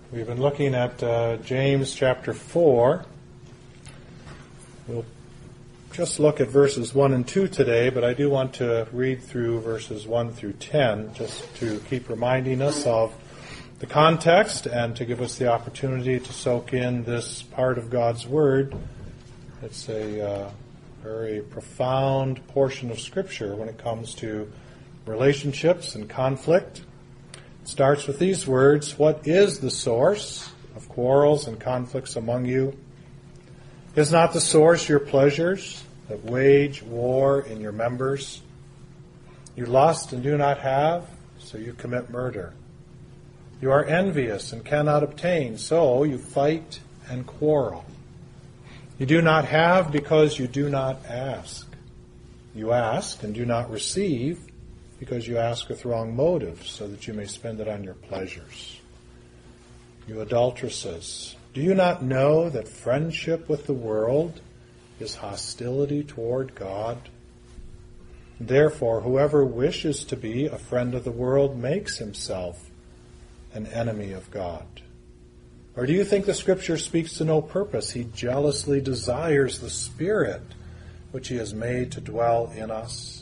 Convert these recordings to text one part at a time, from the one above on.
We've been looking at James chapter 4. We'll just look at verses 1 and 2 today, but I do want to read through verses 1 through 10 just to keep reminding us of the context and to give us the opportunity to soak in this part of God's Word. It's a very profound portion of Scripture when it comes to relationships and conflict. It starts with these words: "What is the source of quarrels and conflicts among you? Is not the source your pleasures that wage war in your members? You lust and do not have, so you commit murder. You are envious and cannot obtain, so you fight and quarrel. You do not have because you do not ask. You ask and do not receive because you ask with wrong motives, so that you may spend it on your pleasures. You adulteresses, do you not know that friendship with the world is hostility toward God? Therefore, whoever wishes to be a friend of the world makes himself an enemy of God. Or do you think the Scripture speaks to no purpose? He jealously desires the Spirit which He has made to dwell in us.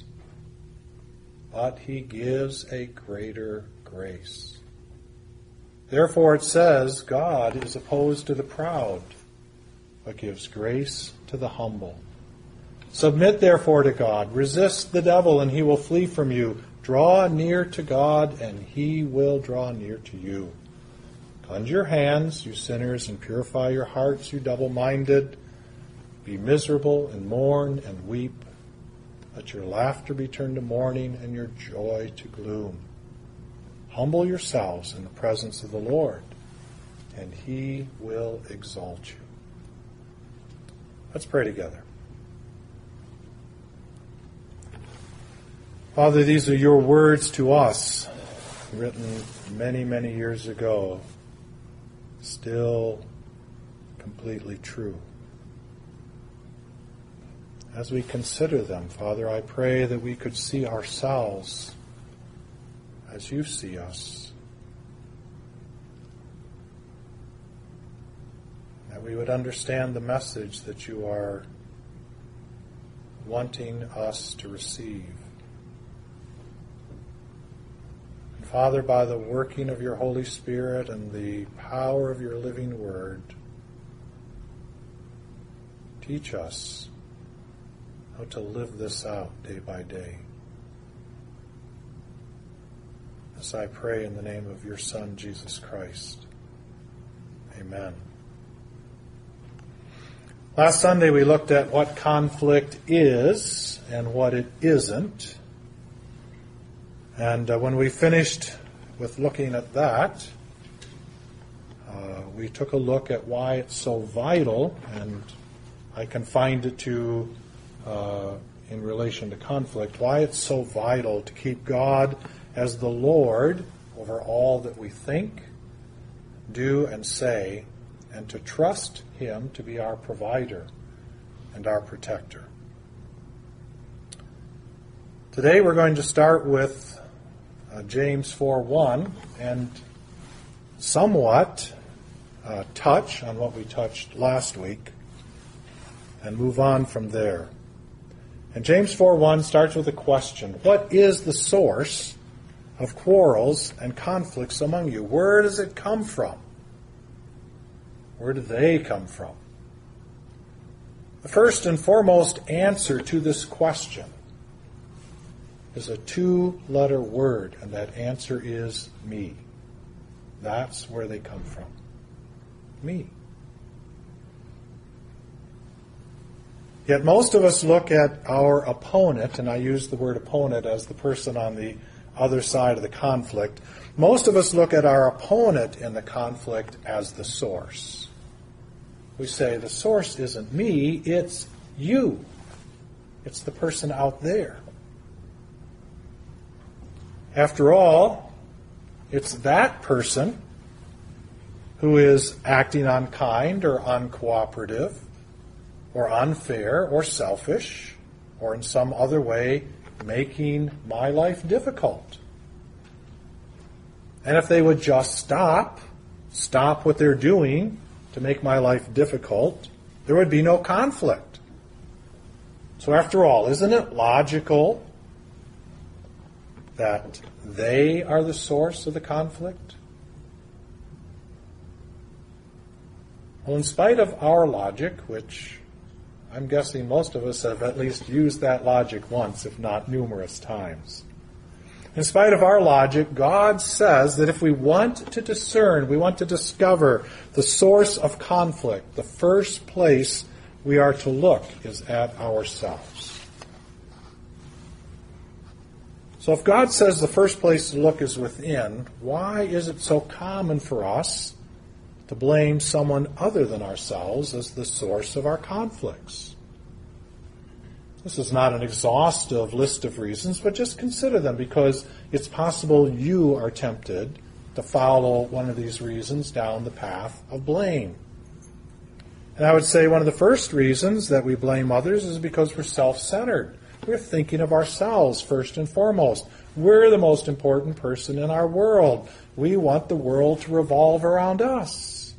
But He gives a greater grace. Therefore it says, God is opposed to the proud, but gives grace to the humble. Submit therefore to God. Resist the devil, and he will flee from you. Draw near to God, and He will draw near to you. Cleanse your hands, you sinners, and purify your hearts, you double-minded. Be miserable, and mourn, and weep. Let your laughter be turned to mourning, and your joy to gloom. Humble yourselves in the presence of the Lord, and He will exalt you." Let's pray together. Father, these are your words to us, written many, many years ago, still completely true. As we consider them, Father, I pray that we could see ourselves as you see us. That we would understand the message that you are wanting us to receive. And Father, by the working of your Holy Spirit and the power of your living word, teach us how to live this out day by day. This I pray in the name of your Son, Jesus Christ. Amen. Last Sunday we looked at what conflict is and what it isn't. And when we finished with looking at that, we took a look at why it's so vital, and I confined it to in relation to conflict, why it's so vital to keep God as the Lord over all that we think, do, and say, and to trust Him to be our provider and our protector. Today we're going to start with James 4:1 and somewhat touch on what we touched last week and move on from there. And James 4:1 starts with a question: what is the source of quarrels and conflicts among you? Where does it come from? Where do they come from? The first and foremost answer to this question is a two-letter word, and that answer is me. That's where they come from. Me. Yet most of us look at our opponent, and I use the word opponent as the person on the other side of the conflict. Most of us look at our opponent in the conflict as the source. We say, the source isn't me, it's you. It's the person out there. After all, it's that person who is acting unkind or uncooperative or unfair or selfish or in some other way making my life difficult. And if they would just stop stop what they're doing to make my life difficult, there would be no conflict. So after all, isn't it logical that they are the source of the conflict? Well, in spite of our logic, which I'm guessing most of us have at least used that logic once, if not numerous times. In spite of our logic, God says that if we want to discern, we want to discover the source of conflict, the first place we are to look is at ourselves. So if God says the first place to look is within, why is it so common for us to blame someone other than ourselves as the source of our conflicts? This is not an exhaustive list of reasons, but just consider them, because it's possible you are tempted to follow one of these reasons down the path of blame. And I would say one of the first reasons that we blame others is because we're self-centered. We're thinking of ourselves first and foremost. We're the most important person in our world. We want the world to revolve around us.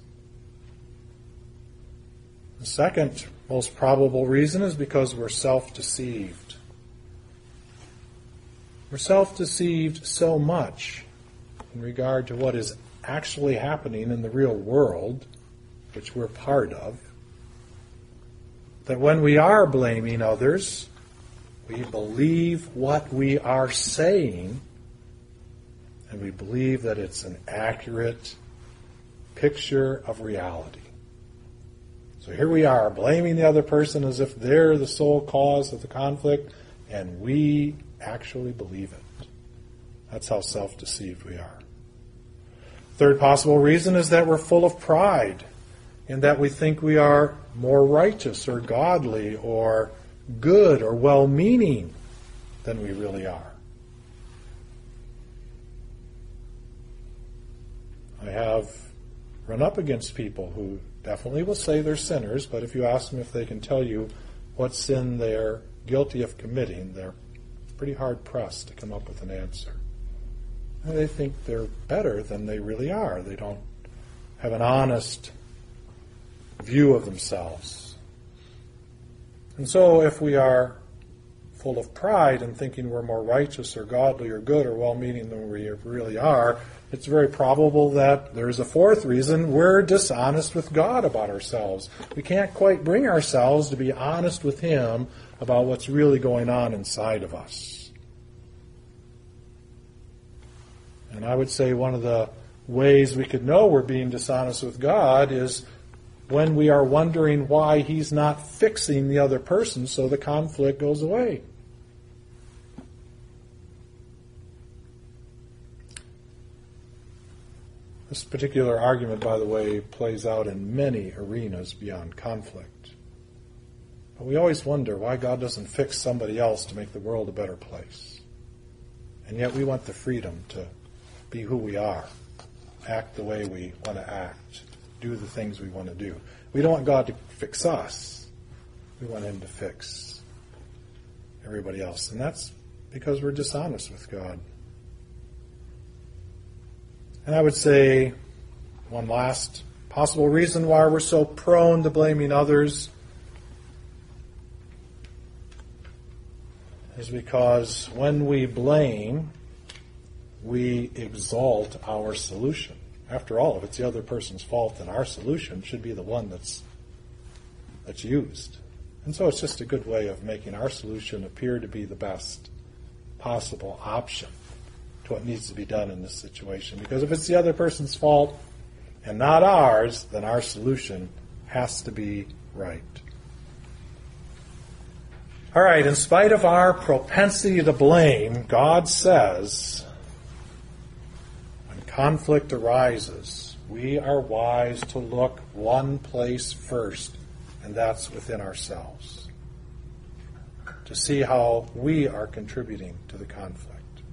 The second most probable reason is because we're self-deceived. We're self-deceived so much in regard to what is actually happening in the real world, which we're part of, that when we are blaming others, we believe what we are saying, and we believe that it's an accurate picture of reality. So here we are, blaming the other person as if they're the sole cause of the conflict, and we actually believe it. That's how self-deceived we are. Third possible reason is that we're full of pride, in that we think we are more righteous or godly or good or well-meaning than we really are. I have run up against people who definitely will say they're sinners, but if you ask them if they can tell you what sin they're guilty of committing, they're pretty hard-pressed to come up with an answer. And they think they're better than they really are. They don't have an honest view of themselves. And so if we are full of pride and thinking we're more righteous or godly or good or well-meaning than we really are, it's very probable that there's a fourth reason: we're dishonest with God about ourselves. We can't quite bring ourselves to be honest with Him about what's really going on inside of us. And I would say one of the ways we could know we're being dishonest with God is when we are wondering why He's not fixing the other person so the conflict goes away. This particular argument, by the way, plays out in many arenas beyond conflict. But we always wonder why God doesn't fix somebody else to make the world a better place. And yet we want the freedom to be who we are, act the way we want to act, do the things we want to do. We don't want God to fix us. We want Him to fix everybody else. And that's because we're dishonest with God. And I would say one last possible reason why we're so prone to blaming others is because when we blame, we exalt our solution. After all, if it's the other person's fault, then our solution should be the one that's used. And so it's just a good way of making our solution appear to be the best possible option to what needs to be done in this situation. Because if it's the other person's fault and not ours, then our solution has to be right. All right, in spite of our propensity to blame, God says, when conflict arises, we are wise to look one place first, and that's within ourselves, to see how we are contributing to the conflict.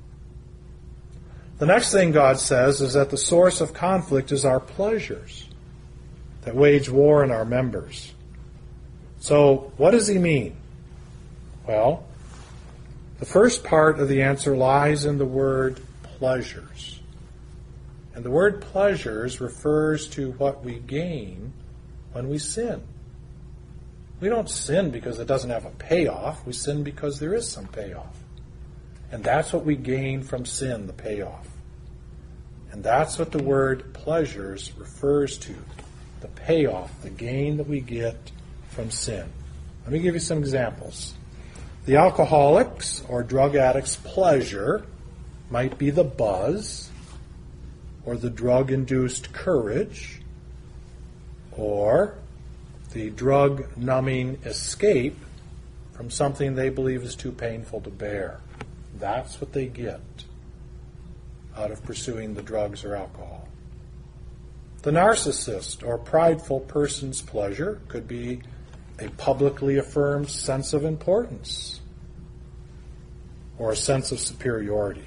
The next thing God says is that the source of conflict is our pleasures that wage war in our members. So what does He mean? Well, the first part of the answer lies in the word pleasures. And the word pleasures refers to what we gain when we sin. We don't sin because it doesn't have a payoff. We sin because there is some payoff. And that's what we gain from sin, the payoff. And that's what the word pleasures refers to, the payoff, the gain that we get from sin. Let me give you some examples. The alcoholic's or drug addict's pleasure might be the buzz, or the drug-induced courage, or the drug-numbing escape from something they believe is too painful to bear. That's what they get out of pursuing the drugs or alcohol. The narcissist or prideful person's pleasure could be a publicly affirmed sense of importance or a sense of superiority.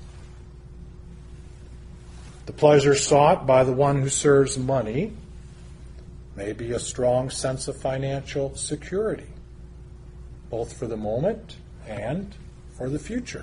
The pleasure sought by the one who serves money may be a strong sense of financial security, both for the moment and for the future.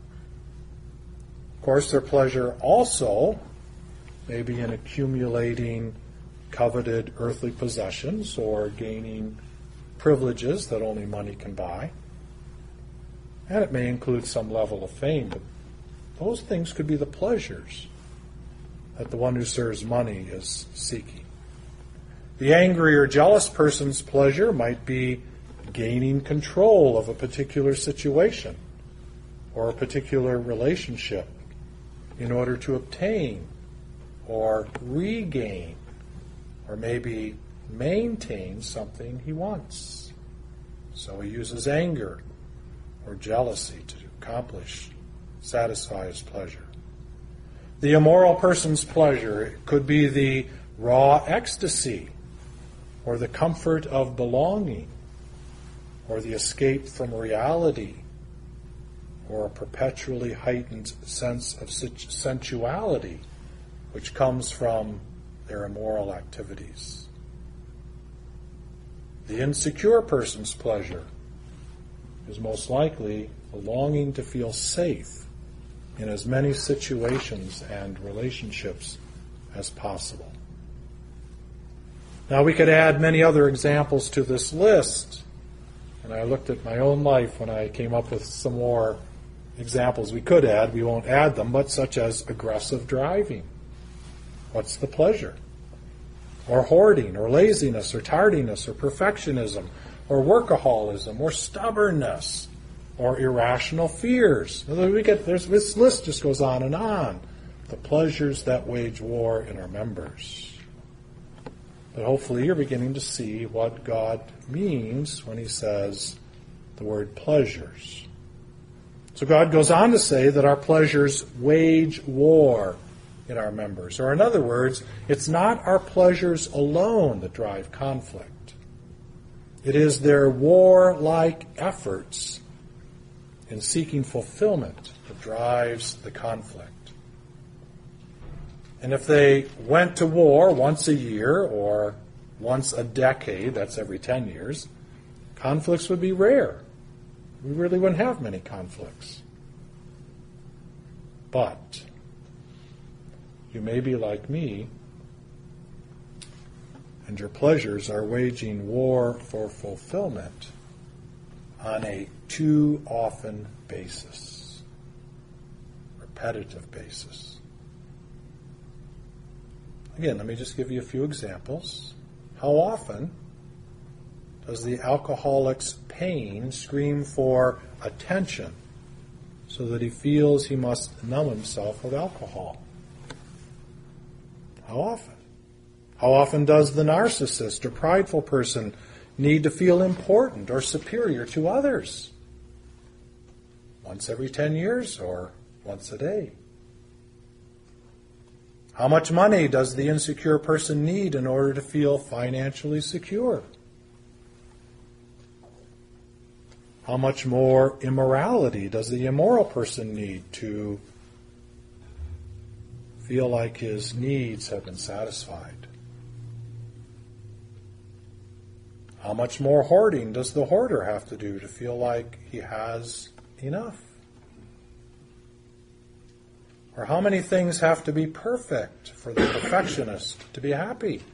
Of course, their pleasure also may be in accumulating coveted earthly possessions or gaining privileges that only money can buy. And it may include some level of fame, but those things could be the pleasures that the one who serves money is seeking. The angry or jealous person's pleasure might be gaining control of a particular situation or a particular relationship in order to obtain or regain or maybe maintain something he wants. So he uses anger or jealousy to satisfy his pleasure. The immoral person's pleasure could be the raw ecstasy or the comfort of belonging or the escape from reality or a perpetually heightened sense of sensuality which comes from their immoral activities. The insecure person's pleasure is most likely a longing to feel safe in as many situations and relationships as possible. Now we could add many other examples to this list, and I looked at my own life when I came up with some more examples we could add. We won't add them, but such as aggressive driving. What's the pleasure? Or hoarding, or laziness, or tardiness, or perfectionism, or workaholism, or stubbornness, or irrational fears. This list just goes on and on. The pleasures that wage war in our members. But hopefully you're beginning to see what God means when he says the word pleasures. So God goes on to say that our pleasures wage war in our members. Or in other words, it's not our pleasures alone that drive conflict. It is their warlike efforts in seeking fulfillment that drives the conflict. And if they went to war once a year or once a decade, that's every 10 years, conflicts would be rare. We really wouldn't have many conflicts. But you may be like me, and your pleasures are waging war for fulfillment on a too often basis, repetitive basis. Again, let me just give you a few examples. How often does the alcoholic's pain scream for attention so that he feels he must numb himself with alcohol? How often? How often does the narcissist or prideful person need to feel important or superior to others? Once every 10 years or once a day? How much money does the insecure person need in order to feel financially secure? How much more immorality does the immoral person need to feel like his needs have been satisfied? How much more hoarding does the hoarder have to do to feel like he has enough? Or how many things have to be perfect for the perfectionist to be happy?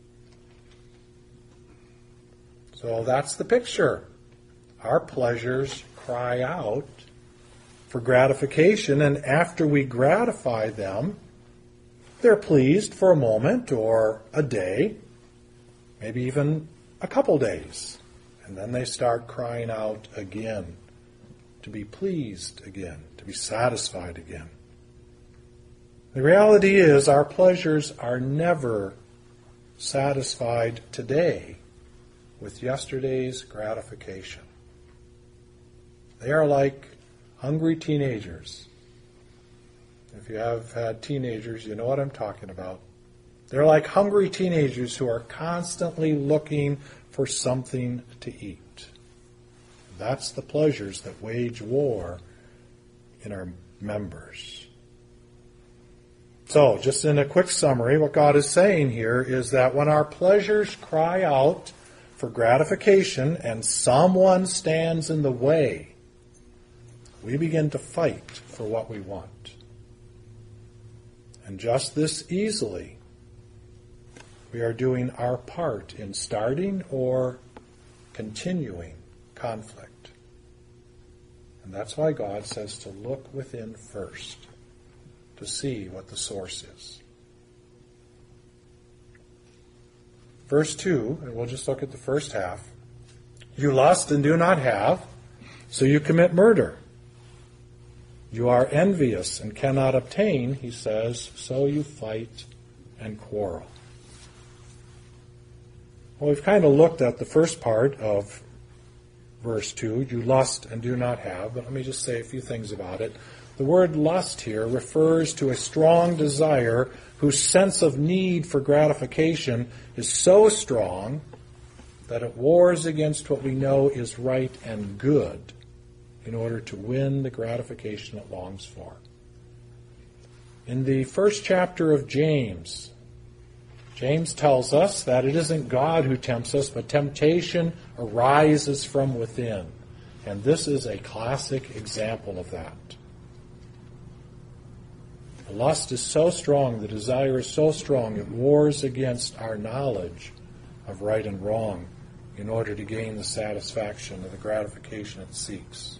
So that's the picture. Our pleasures cry out for gratification, and after we gratify them, they're pleased for a moment or a day, maybe even a couple days. And then they start crying out again to be pleased again, to be satisfied again. The reality is our pleasures are never satisfied today with yesterday's gratification. They are like hungry teenagers. If you have had teenagers, you know what I'm talking about. They're like hungry teenagers who are constantly looking for something to eat. That's the pleasures that wage war in our members. So, just in a quick summary, what God is saying here is that when our pleasures cry out for gratification and someone stands in the way, we begin to fight for what we want. And just this easily, we are doing our part in starting or continuing conflict. And that's why God says to look within first, to see what the source is. Verse 2, and we'll just look at the first half. You lust and do not have, so you commit murder. You are envious and cannot obtain, he says, so you fight and quarrel. Well, we've kind of looked at the first part of verse 2, you lust and do not have, but let me just say a few things about it. The word lust here refers to a strong desire whose sense of need for gratification is so strong that it wars against what we know is right and good in order to win the gratification it longs for. In the first chapter of James, James tells us that it isn't God who tempts us, but temptation arises from within. And this is a classic example of that. The lust is so strong, the desire is so strong, it wars against our knowledge of right and wrong in order to gain the satisfaction or the gratification it seeks.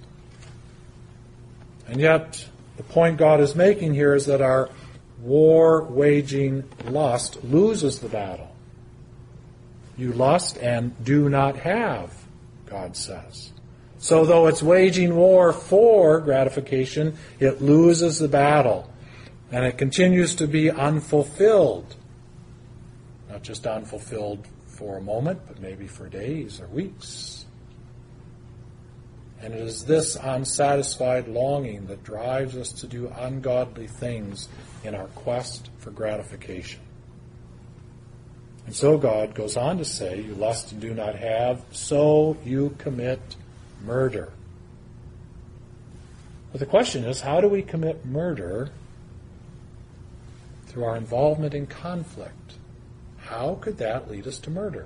And yet, the point God is making here is that our war-waging lust loses the battle. You lust and do not have, God says. So though it's waging war for gratification, it loses the battle. And it continues to be unfulfilled. Not just unfulfilled for a moment, but maybe for days or weeks. And it is this unsatisfied longing that drives us to do ungodly things in our quest for gratification. And so God goes on to say, you lust and do not have, so you commit murder. But the question is, how do we commit murder? Through our involvement in conflict. How could that lead us to murder?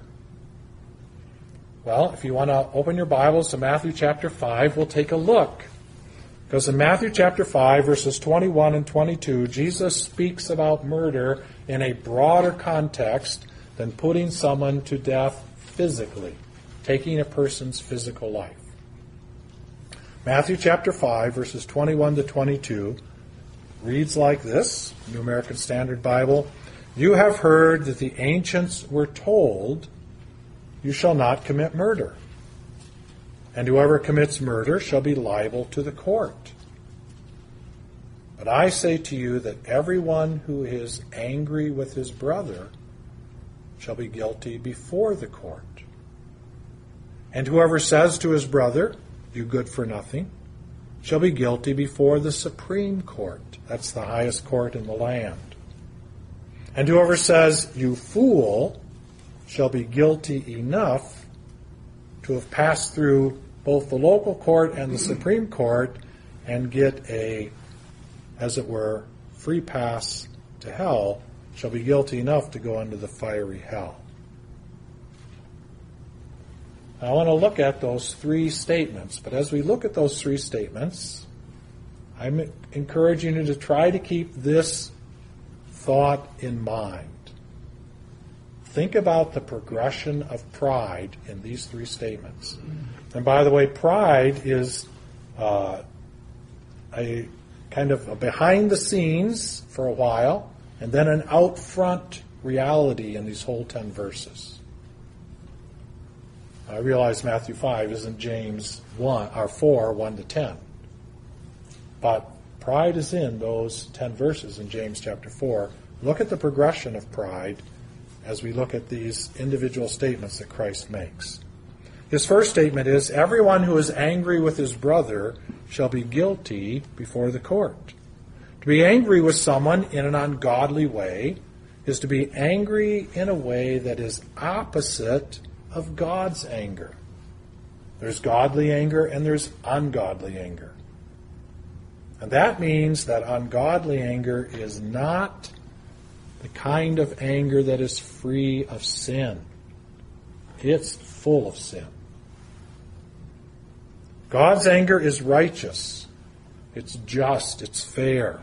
Well, if you want to open your Bibles to Matthew chapter 5, we'll take a look. Because in Matthew chapter 5, verses 21 and 22, Jesus speaks about murder in a broader context than putting someone to death physically, taking a person's physical life. Matthew chapter 5, verses 21 to 22, reads like this, New American Standard Bible, you have heard that the ancients were told, you shall not commit murder. And whoever commits murder shall be liable to the court. But I say to you that everyone who is angry with his brother shall be guilty before the court. And whoever says to his brother, you good for nothing, shall be guilty before the Supreme Court. That's the highest court in the land. And whoever says, you fool, shall be guilty enough to have passed through both the local court and the Supreme Court and get a, as it were, free pass to hell, shall be guilty enough to go into the fiery hell. Now, I want to look at those three statements, but as we look at those three statements, I'm encouraging you to try to keep this thought in mind. Think about the progression of pride in these three statements. And by the way, pride is a kind of a behind the scenes for a while, and then an out front reality in these whole 10 verses. I realize Matthew 5 isn't James 4, 1 to 10. But pride is in those 10 verses in James chapter 4. Look at the progression of pride as we look at these individual statements that Christ makes. His first statement is, everyone who is angry with his brother shall be guilty before the court. To be angry with someone in an ungodly way is to be angry in a way that is opposite of God's anger. There's godly anger and there's ungodly anger. And that means that ungodly anger is not the kind of anger that is free of sin. It's full of sin. God's anger is righteous. It's just. It's fair.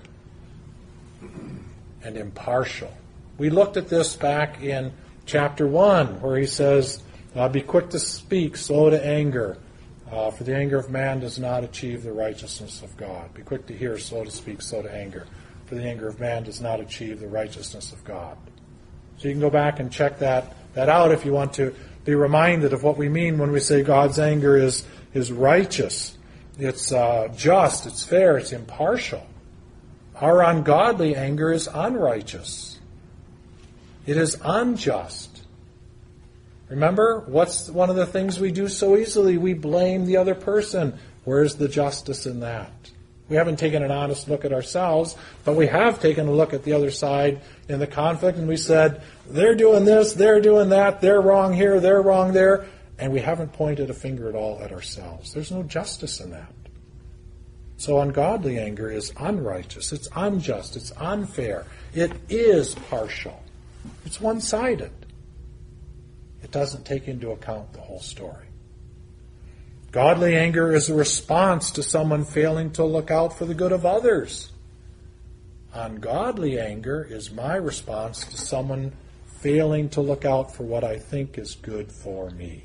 And impartial. We looked at this back in chapter 1, where he says, be quick to speak, slow to anger, for the anger of man does not achieve the righteousness of God. Be quick to hear, slow to speak, slow to anger, for the anger of man does not achieve the righteousness of God. So you can go back and check that out if you want to be reminded of what we mean when we say God's anger is righteous. It's just, it's fair, it's impartial. Our ungodly anger is unrighteous. It is unjust. Remember, what's one of the things we do so easily? We blame the other person. Where's the justice in that? We haven't taken an honest look at ourselves, but we have taken a look at the other side in the conflict, and we said, they're doing this, they're doing that, they're wrong here, they're wrong there, and we haven't pointed a finger at all at ourselves. There's no justice in that. So ungodly anger is unrighteous, it's unjust, it's unfair, it is partial, it's one-sided. It doesn't take into account the whole story. Godly anger is a response to someone failing to look out for the good of others. Ungodly anger is my response to someone failing to look out for what I think is good for me.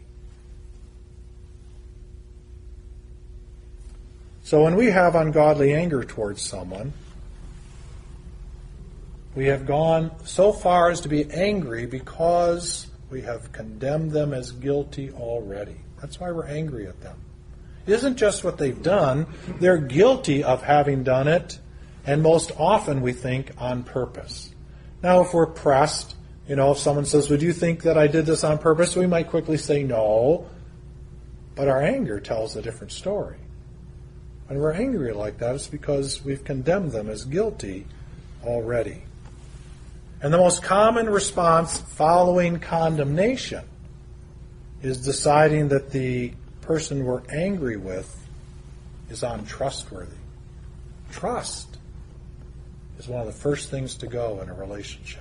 So when we have ungodly anger towards someone, we have gone so far as to be angry because we have condemned them as guilty already. That's why we're angry at them. It isn't just what they've done. They're guilty of having done it, and most often we think on purpose. Now, if we're pressed, if someone says, would you think that I did this on purpose? We might quickly say no, but our anger tells a different story. When we're angry like that, it's because we've condemned them as guilty already. And the most common response following condemnation is deciding that the person we're angry with is untrustworthy. Trust is one of the first things to go in a relationship.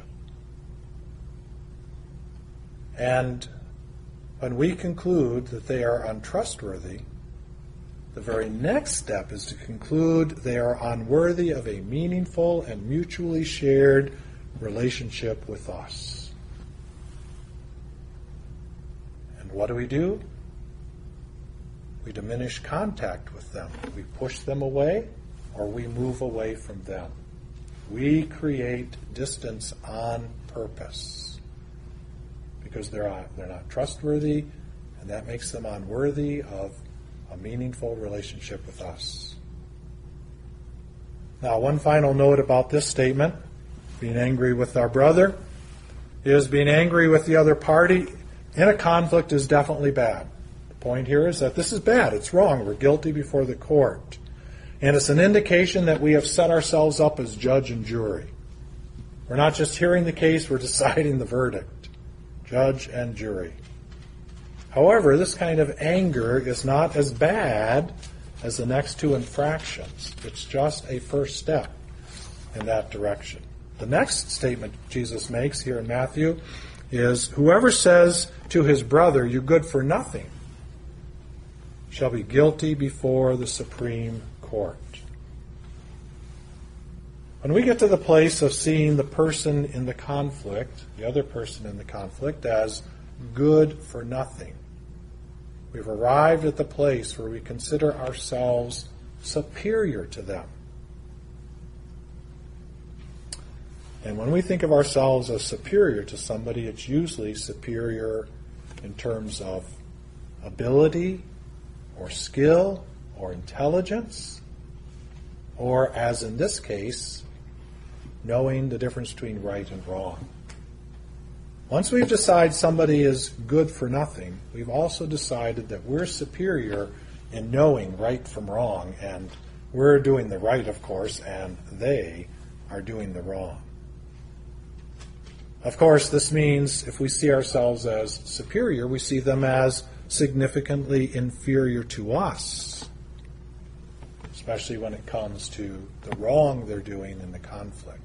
And when we conclude that they are untrustworthy, the very next step is to conclude they are unworthy of a meaningful and mutually shared relationship with us. And what do? We diminish contact with them. We push them away, or we move away from them. We create distance on purpose because they're not trustworthy, and that makes them unworthy of a meaningful relationship with us. Now, one final note about this statement, being angry with our brother, is being angry with the other party in a conflict is definitely bad. The point here is that this is bad. It's wrong. We're guilty before the court. And it's an indication that we have set ourselves up as judge and jury. We're not just hearing the case, we're deciding the verdict. Judge and jury. However, this kind of anger is not as bad as the next two infractions. It's just a first step in that direction. The next statement Jesus makes here in Matthew is, whoever says to his brother, "You good for nothing," shall be guilty before the Supreme Court. When we get to the place of seeing the person in the conflict, the other person in the conflict, as good for nothing, we've arrived at the place where we consider ourselves superior to them. And when we think of ourselves as superior to somebody, it's usually superior in terms of ability or skill or intelligence, or, as in this case, knowing the difference between right and wrong. Once we've decided somebody is good for nothing, we've also decided that we're superior in knowing right from wrong, and we're doing the right, of course, and they are doing the wrong. Of course, this means if we see ourselves as superior, we see them as significantly inferior to us, especially when it comes to the wrong they're doing in the conflict.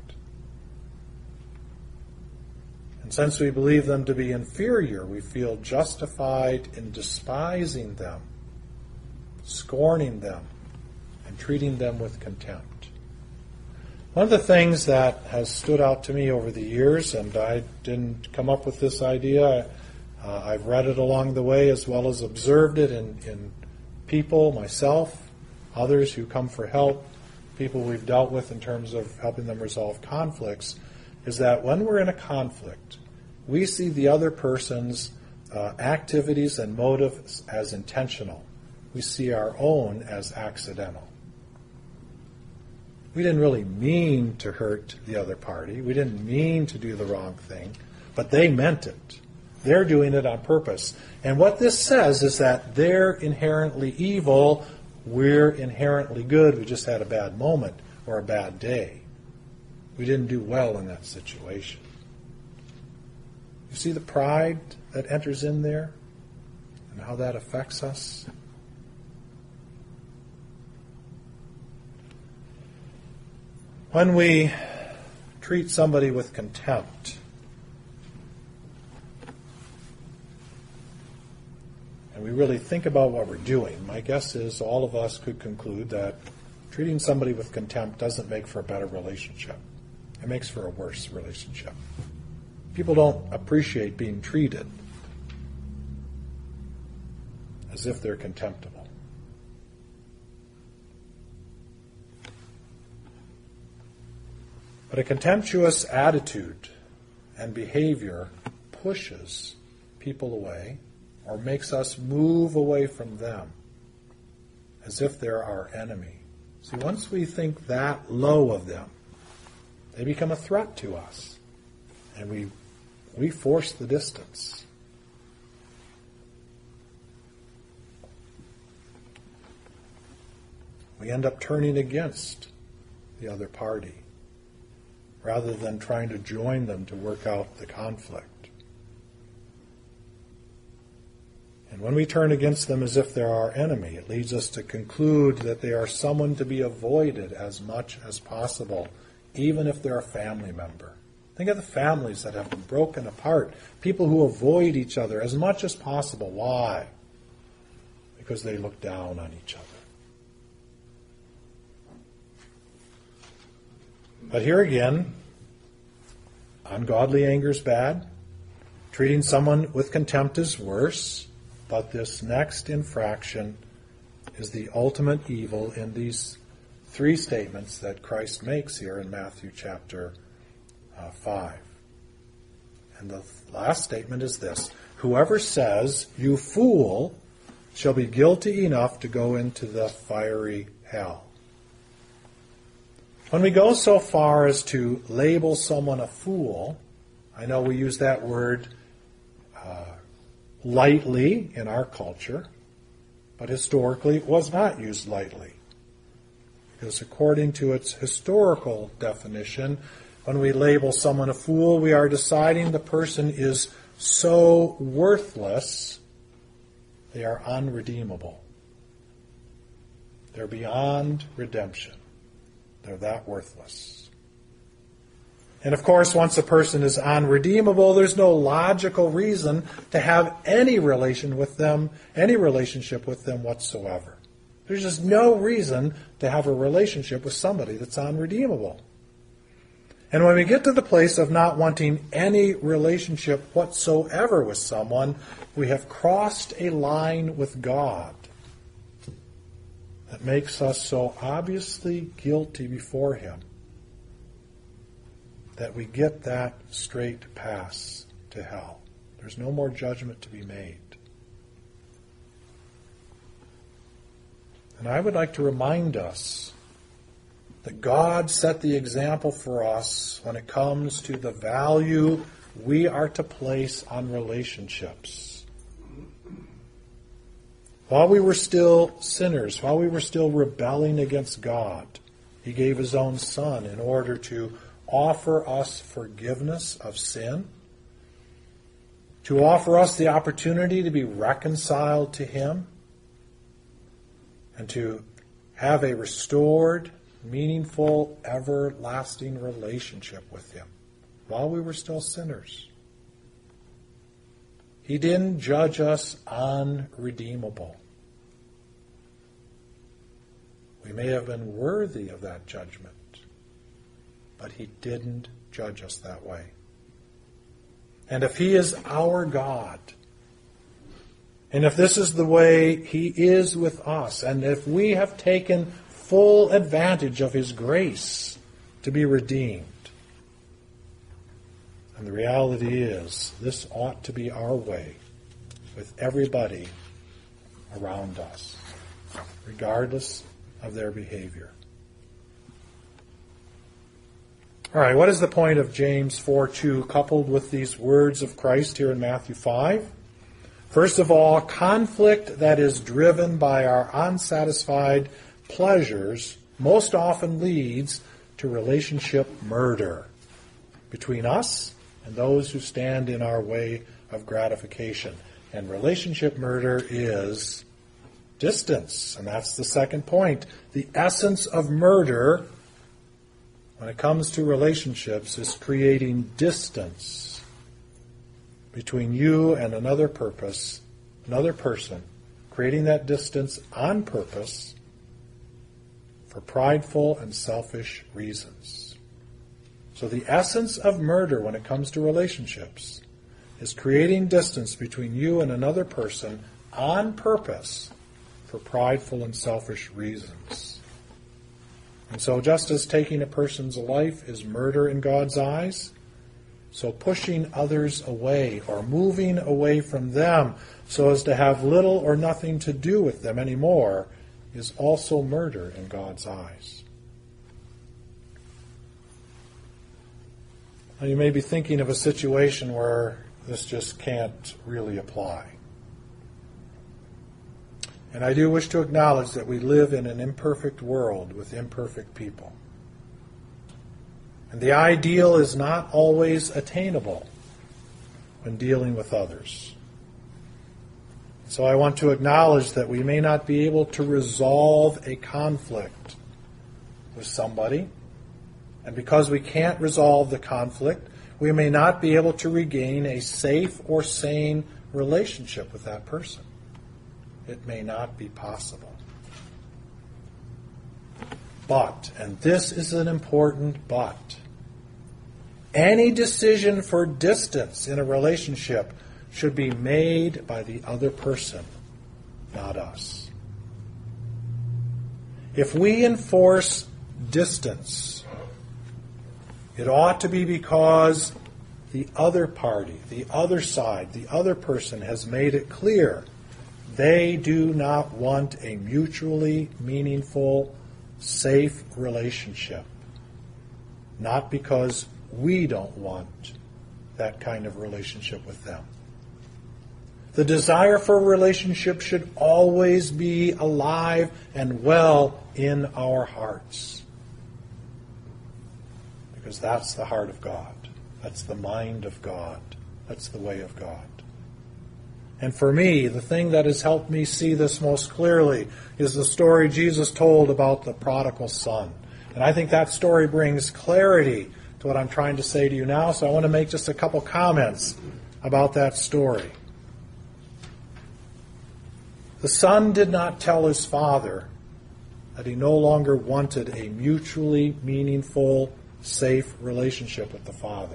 And since we believe them to be inferior, we feel justified in despising them, scorning them, and treating them with contempt. One of the things that has stood out to me over the years, and I didn't come up with this idea, I've read it along the way as well as observed it in people, myself, others who come for help, people we've dealt with in terms of helping them resolve conflicts, is that when we're in a conflict, we see the other person's activities and motives as intentional. We see our own as accidental. We didn't really mean to hurt the other party. We didn't mean to do the wrong thing, but they meant it. They're doing it on purpose. And what this says is that they're inherently evil, we're inherently good. We just had a bad moment or a bad day. We didn't do well in that situation. You see the pride that enters in there and how that affects us? When we treat somebody with contempt, and we really think about what we're doing, my guess is all of us could conclude that treating somebody with contempt doesn't make for a better relationship. It makes for a worse relationship. People don't appreciate being treated as if they're contemptible. But a contemptuous attitude and behavior pushes people away or makes us move away from them as if they're our enemy. See, once we think that low of them, they become a threat to us, and we force the distance. We end up turning against the other party, rather than trying to join them to work out the conflict. And when we turn against them as if they're our enemy, it leads us to conclude that they are someone to be avoided as much as possible, even if they're a family member. Think of the families that have been broken apart, people who avoid each other as much as possible. Why? Because they look down on each other. But here again, ungodly anger is bad. Treating someone with contempt is worse. But this next infraction is the ultimate evil in these three statements that Christ makes here in Matthew chapter 5. And the last statement is this: whoever says, "You fool," shall be guilty enough to go into the fiery hell. When we go so far as to label someone a fool, I know we use that word lightly in our culture, but historically it was not used lightly. Because according to its historical definition, when we label someone a fool, we are deciding the person is so worthless, they are unredeemable. They're beyond redemption. They're that worthless. And of course, once a person is unredeemable, there's no logical reason to have any relationship with them whatsoever. There's just no reason to have a relationship with somebody that's unredeemable. And when we get to the place of not wanting any relationship whatsoever with someone, we have crossed a line with God that makes us so obviously guilty before Him that we get that straight pass to hell. There's no more judgment to be made. And I would like to remind us that God set the example for us when it comes to the value we are to place on relationships. While we were still sinners, while we were still rebelling against God, He gave His own Son in order to offer us forgiveness of sin, to offer us the opportunity to be reconciled to Him, and to have a restored, meaningful, everlasting relationship with Him while we were still sinners. He didn't judge us unredeemable. We may have been worthy of that judgment, but He didn't judge us that way. And if He is our God, and if this is the way He is with us, and if we have taken full advantage of His grace to be redeemed, and the reality is, this ought to be our way with everybody around us, regardless of their behavior. All right, what is the point of James 4:2 coupled with these words of Christ here in Matthew 5? First of all, conflict that is driven by our unsatisfied pleasures most often leads to relationship murder between us and those who stand in our way of gratification. And relationship murder is distance. And that's the second point. The essence of murder, when it comes to relationships, is creating distance between you and another person, creating that distance on purpose for prideful and selfish reasons. So the essence of murder when it comes to relationships is creating distance between you and another person on purpose for prideful and selfish reasons. And so just as taking a person's life is murder in God's eyes, so pushing others away or moving away from them so as to have little or nothing to do with them anymore is also murder in God's eyes. Now you may be thinking of a situation where this just can't really apply. And I do wish to acknowledge that we live in an imperfect world with imperfect people. And the ideal is not always attainable when dealing with others. So I want to acknowledge that we may not be able to resolve a conflict with somebody. And because we can't resolve the conflict, we may not be able to regain a safe or sane relationship with that person. It may not be possible. But, and this is an important but, any decision for distance in a relationship should be made by the other person, not us. If we enforce distance, it ought to be because the other party, the other side, the other person has made it clear they do not want a mutually meaningful, safe relationship. Not because we don't want that kind of relationship with them. The desire for a relationship should always be alive and well in our hearts. Because that's the heart of God. That's the mind of God. That's the way of God. And for me, the thing that has helped me see this most clearly is the story Jesus told about the prodigal son. And I think that story brings clarity to what I'm trying to say to you now, so I want to make just a couple comments about that story. The son did not tell his father that he no longer wanted a mutually meaningful, safe relationship with the Father.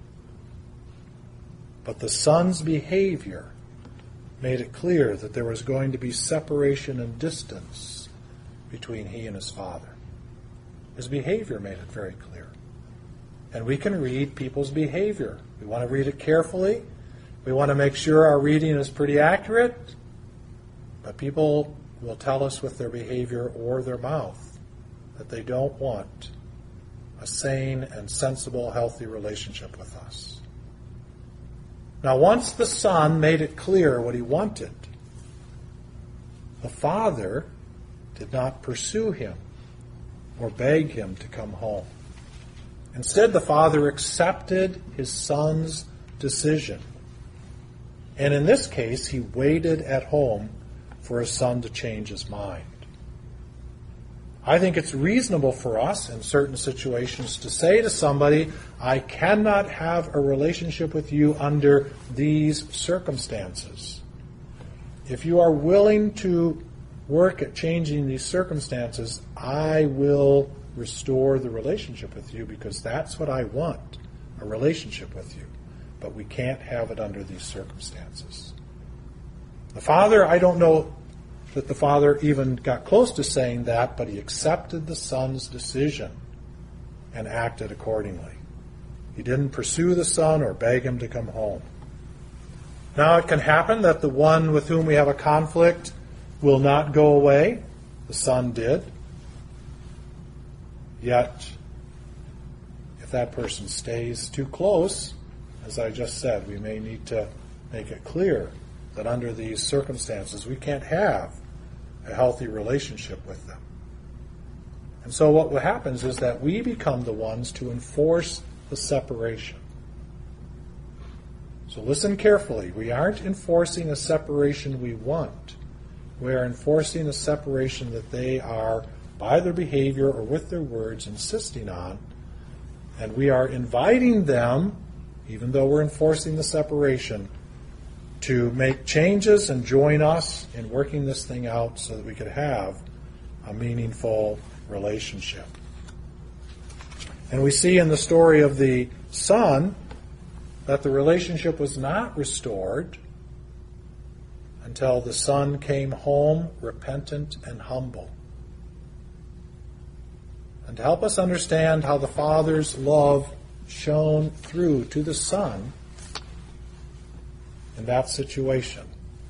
But the Son's behavior made it clear that there was going to be separation and distance between he and his Father. His behavior made it very clear. And we can read people's behavior. We want to read it carefully. We want to make sure our reading is pretty accurate. But people will tell us with their behavior or their mouth that they don't want a sane and sensible, healthy relationship with us. Now, once the Son made it clear what he wanted, the Father did not pursue him or beg him to come home. Instead, the Father accepted his Son's decision. And in this case, he waited at home for his Son to change his mind. I think it's reasonable for us in certain situations to say to somebody, I cannot have a relationship with you under these circumstances. If you are willing to work at changing these circumstances, I will restore the relationship with you because that's what I want, a relationship with you. But we can't have it under these circumstances. The Father, I don't know that the Father even got close to saying that, but he accepted the Son's decision and acted accordingly. He didn't pursue the Son or beg him to come home. Now it can happen that the one with whom we have a conflict will not go away. The Son did. Yet, if that person stays too close, as I just said, we may need to make it clear that under these circumstances we can't have a healthy relationship with them. And so what happens is that we become the ones to enforce the separation. So listen carefully. We aren't enforcing a separation we want. We are enforcing a separation that they are, by their behavior or with their words, insisting on. And we are inviting them, even though we're enforcing the separation, to make changes and join us in working this thing out so that we could have a meaningful relationship. And we see in the story of the Son that the relationship was not restored until the Son came home repentant and humble. And to help us understand how the Father's love shone through to the Son in that situation,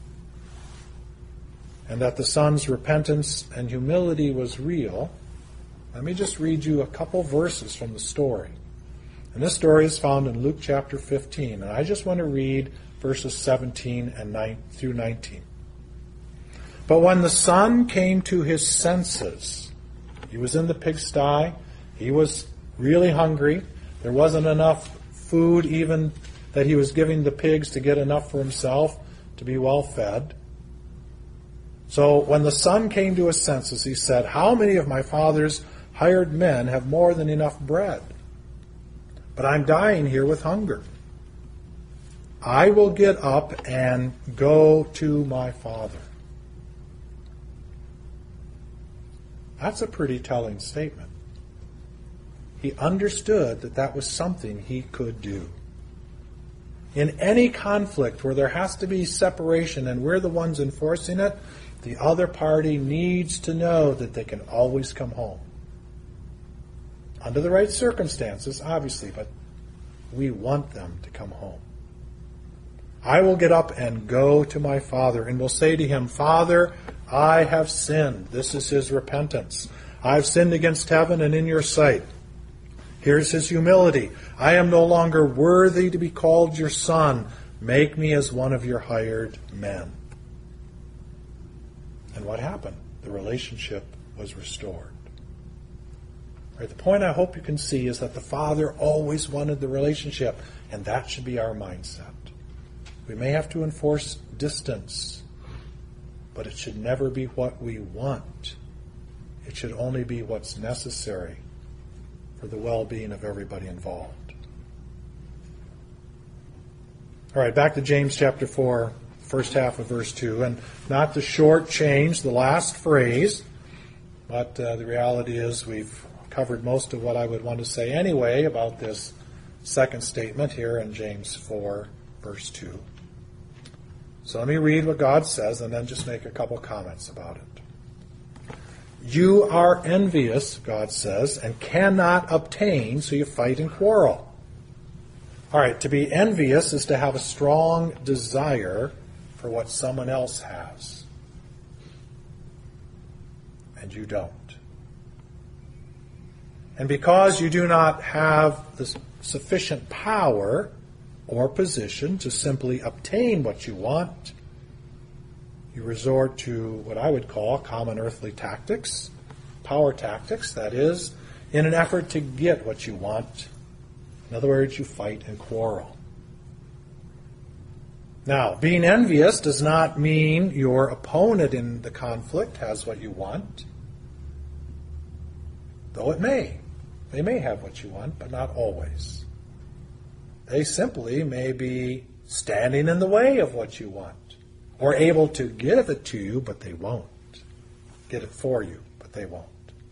and that the Son's repentance and humility was real, let me just read you a couple verses from the story. And this story is found in Luke chapter 15, and I just want to read verses 17 and through 19. But when the Son came to his senses, he was in the pigsty, he was really hungry, there wasn't enough food even that he was giving the pigs to get enough for himself to be well fed. So when the Son came to his senses, he said, how many of my father's hired men have more than enough bread? But I'm dying here with hunger. I will get up and go to my father. That's a pretty telling statement. He understood that that was something he could do. In any conflict where there has to be separation and we're the ones enforcing it, the other party needs to know that they can always come home. Under the right circumstances, obviously, but we want them to come home. I will get up and go to my father and will say to him, Father, I have sinned. This is his repentance. I have sinned against heaven and in your sight. Here's his humility. I am no longer worthy to be called your son. Make me as one of your hired men. And what happened? The relationship was restored. Right, the point I hope you can see is that the Father always wanted the relationship, and that should be our mindset. We may have to enforce distance, but it should never be what we want. It should only be what's necessary for the well-being of everybody involved. All right, back to James chapter 4, first half of verse 2, and not to shortchange the last phrase, but the reality is we've covered most of what I would want to say anyway about this second statement here in James 4, verse 2. So let me read what God says and then just make a couple comments about it. You are envious, God says, and cannot obtain, so you fight and quarrel. All right, to be envious is to have a strong desire for what someone else has. And you don't. And because you do not have the sufficient power or position to simply obtain what you want, you resort to what I would call common earthly tactics, power tactics, that is, in an effort to get what you want. In other words, you fight and quarrel. Now, being envious does not mean your opponent in the conflict has what you want, though it may. They may have what you want, but not always. They simply may be standing in the way of what you want, or able to give it to you, but they won't. Get it for you, but they won't.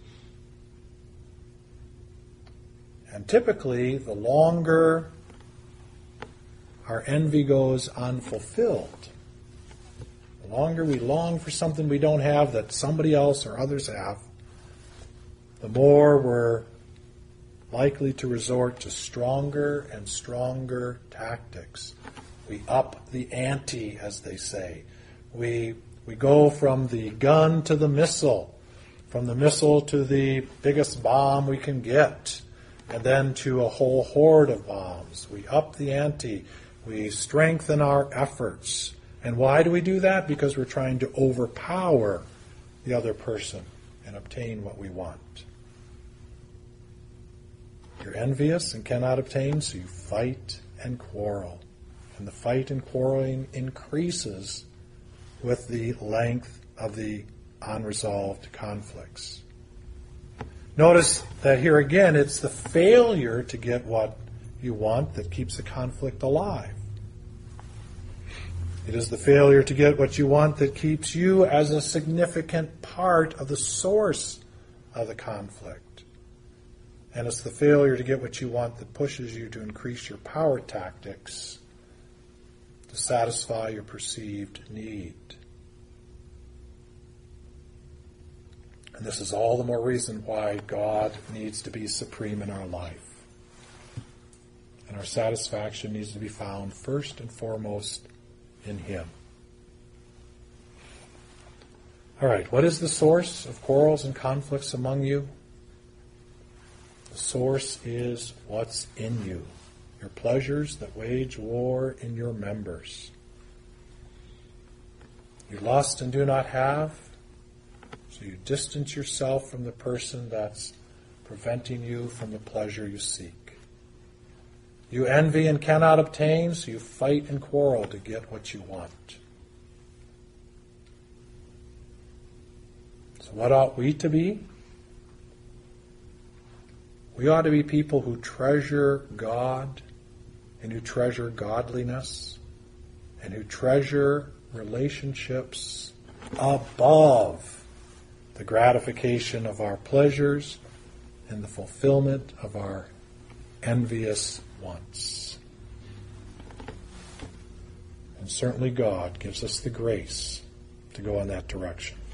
And typically, the longer our envy goes unfulfilled, the longer we long for something we don't have that somebody else or others have, the more we're likely to resort to stronger and stronger tactics. We up the ante, as they say. We go from the gun to the missile, from the missile to the biggest bomb we can get, and then to a whole horde of bombs. We up the ante. We strengthen our efforts. And why do we do that? Because we're trying to overpower the other person and obtain what we want. You're envious and cannot obtain, so you fight and quarrel. And the fight and quarreling increases with the length of the unresolved conflicts. Notice that here again, it's the failure to get what you want that keeps the conflict alive. It is the failure to get what you want that keeps you as a significant part of the source of the conflict. And it's the failure to get what you want that pushes you to increase your power tactics to satisfy your perceived need. And this is all the more reason why God needs to be supreme in our life. And our satisfaction needs to be found first and foremost in Him. All right, what is the source of quarrels and conflicts among you? The source is what's in you, your pleasures that wage war in your members. You lust and do not have, so you distance yourself from the person that's preventing you from the pleasure you seek. You envy and cannot obtain, so you fight and quarrel to get what you want. So what ought we to be? We ought to be people who treasure God and who treasure godliness and who treasure relationships above the gratification of our pleasures and the fulfillment of our envious wants. And certainly God gives us the grace to go in that direction.